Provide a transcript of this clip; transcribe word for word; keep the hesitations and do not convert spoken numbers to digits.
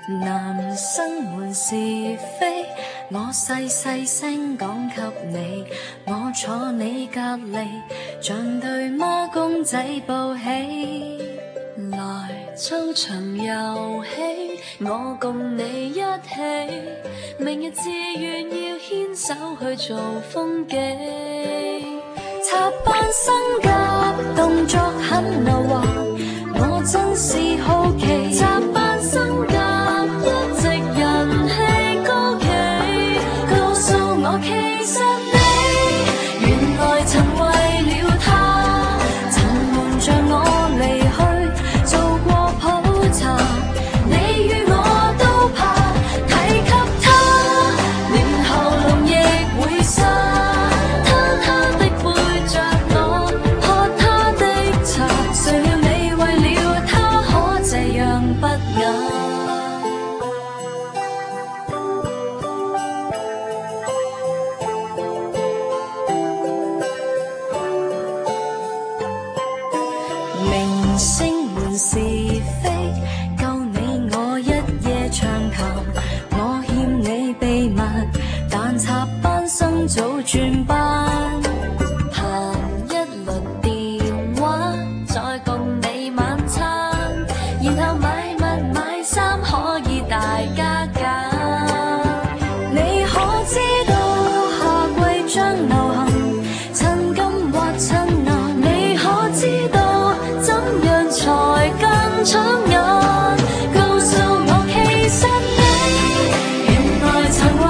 男生們是非，我細細聲講給你，我坐你隔離，像對孖公仔抱起來操場遊戲，我共你一起，明日志願要牽手去做風紀，插班生甲動作很溜滑，我真是好奇，插班生甲一直人氣高企，告訴我其實你原來曾為了他，曾瞞着我離去做過普查，你與我都怕提及他，連喉嚨亦會沙，他他的背着我喝他的茶，誰料你為了他可這樣不雅。明星們是非，夠你我一夜長談，我欠你秘密，但插班生早轉班，談一輪電話，再共你晚餐，然後